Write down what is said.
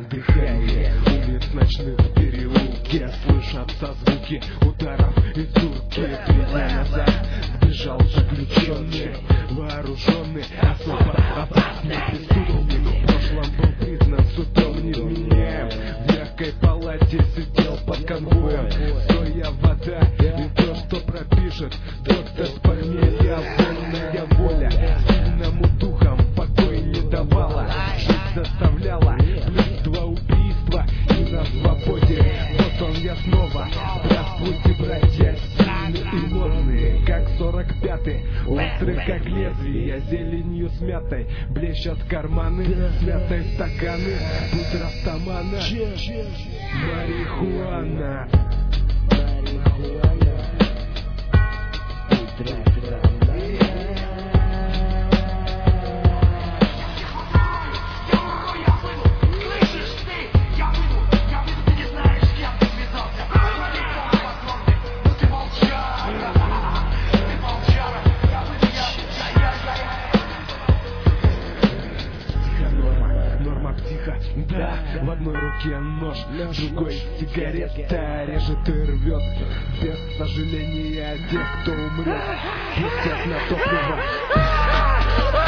дыхание. Улиц ночных в переулке слышатся звуки ударов и турки. 3 дня назад сбежал заключенный, вооруженный, особо опасный преступник. В прошлом был признан судом невменяем. В мягкой палате сидел под конвоем. Соя, вода и то, что пропишет доктор с похмелья. Вольная воля сильному духом покой не давала. Жить заставляла, плюс 2 убийства и на свободе. Вот он я снова. Здравствуйте, братья, сильные и ложные, как 45-й, острый как лезвие, зеленью смятой блещут карманы, смятые стаканы, будь растамана, марихуана. Да, в одной руке нож, в другой сигарета режет и рвет. Без сожаления тех, кто умрет, пустят на топливо.